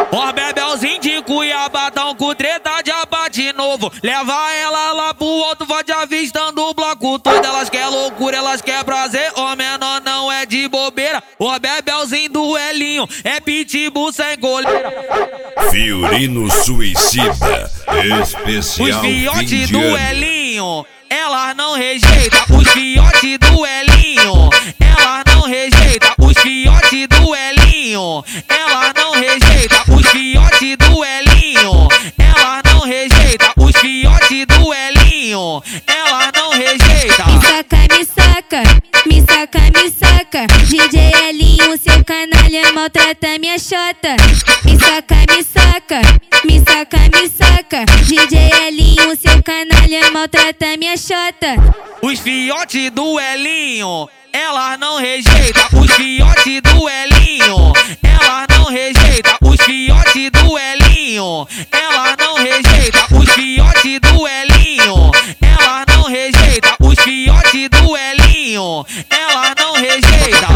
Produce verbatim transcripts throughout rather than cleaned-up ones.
Ó Bebelzinho de Cuiabá, tão com treta de aba de novo. Leva ela lá pro alto, vai te avistando o bloco todo. Elas quer loucura, elas quer prazer, ó menor não é de bobeira. Ó Bebelzinho do Elinho, é pitbull sem goleira. Fiorino Suicida, especial Os fiotes do ano. Elinho, elas não rejeita. Os fiotes do Elinho, elas não rejeita. Os fiotes do Elinho, elas não rejeita. Os fiotes do Elinho, elas não rejeita. Os fiotes do Elinho, elas não rejeita. Me saca, me saca, me saca, me saca. D J Elinho, seu canalha maltrata minha chota. Me saca, me saca, me saca, me saca. D J Elinho, seu canalha maltrata minha chota. Os fiotes do Elinho, elas não rejeita. Os fiotes do Elinho, elas não rejeita. Os fiotes do Elinho, elas não rejeita. Os fiotes do Elinho, elas não rejeita. Os fiotes do Elinho, elas não rejeita.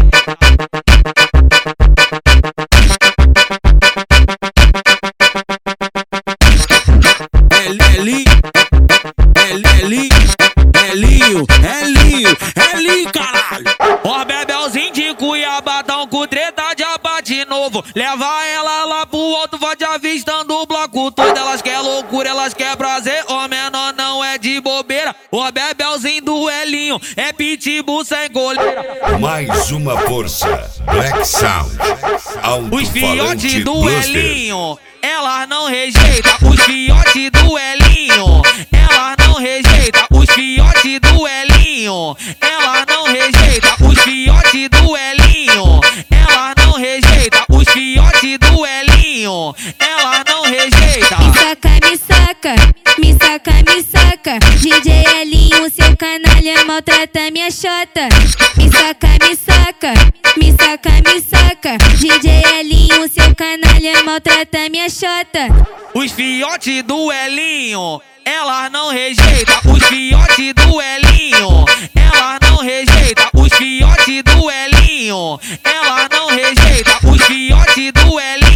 Elinho, Elinho, Elinho, caralho. Ó Bebelzinho de Cuiabá, tão com treta de aba de novo. Leva ela lá pro alto, vai te avistando o bloco todo. Elas quer loucura, elas quer prazer, ó menor não é de bobeira. Ó Bebelzinho do Elinho, é pitbull sem goleira. Mais uma força, Black Sound, Os fiotes alto-falante do Bluster. Elinho, elas não rejeita. Os fiotes do Elinho, elas não rejeita. Os fiotes do Elinho, elas não rejeita. Os fiotes do Elinho, elas não rejeita. Os fiotes do Elinho, elas não rejeita. Me saca, me saca, me saca, me saca. D J Elinho, seu canalha maltrata minha chota. Me saca, me saca, me saca, me saca. D J Elinho, seu canalha maltrata minha chota. Os fiotes do Elinho, elas não rejeita. Os fiotes do Elinho, elas não rejeita. Os fiotes do Elinho, elas não rejeita. Os fiotes do Elinho.